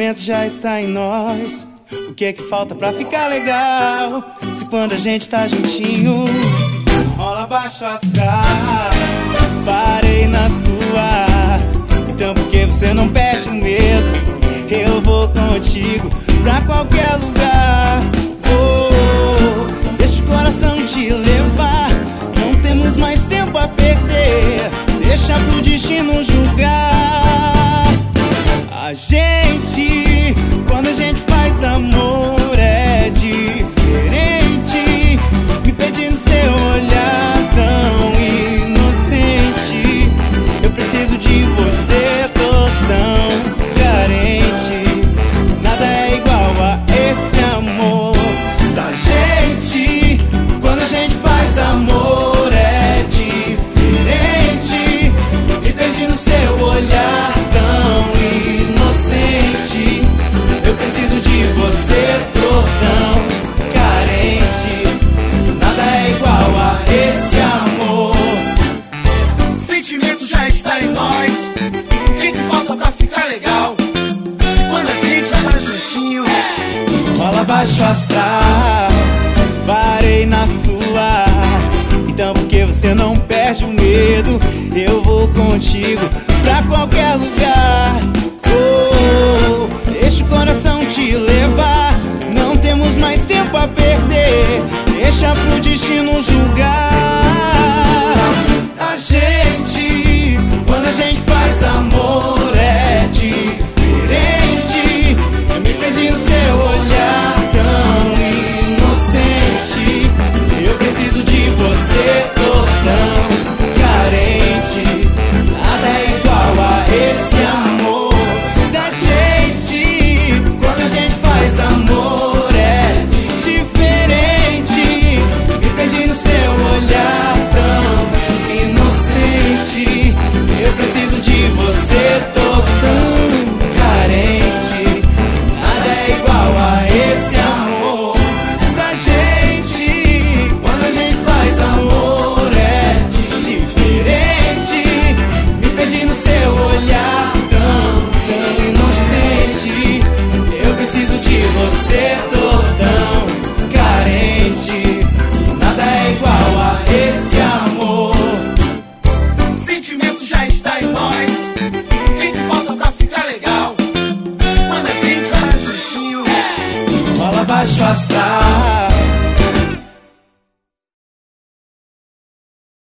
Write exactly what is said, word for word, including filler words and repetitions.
sentimento já está em nós. O que é que falta pra ficar legal? Se quando a gente tá juntinho rola baixo astral. Parei na sua, então por que você não perde o medo? Eu vou contigo pra qualquer lugar. Vou, deixa o coração te levar. Não temos mais tempo a perder. Deixa pro destino julgar. A gente, quando a gente faz amor é diferente. Me pedindo seu olhar tão inocente. Eu preciso de você, tô tão carente. Nada é igual a esse amor da gente. Quando a gente faz amor é diferente. Me pedindo seu olhar tão inocente. Eu preciso de você, tô tão carente. Nada é igual a esse amor. O sentimento já está em nós. O que que falta pra ficar legal? Quando a gente tá juntinho rola baixo astral. Parei na sua, então por que você não perde o medo? Eu vou contigo pra qualquer lugar. Oh, deixa o coração te levar. Não temos mais tempo a perder. Deixa pro destino julgar. A gente, quando a gente faz amor é diferente. Eu me perdi no seu olhar tão inocente. Eu preciso de você, tô tão carente. Nada é igual a esse amor da gente. Quando a gente faz amor é diferente. Me perdi no seu olhar tão inocente. Eu preciso de você, tô tão carente. Nada é igual a esse amor da gente. Quando a gente faz amor é diferente. Me perdi no seu olhar tão, tão inocente. Eu preciso de você, tô tão carente. Nada é igual a esse amor. O sentimento já está em nós. O que que falta pra ficar legal? Quando a gente tá juntinho rola baixo astral.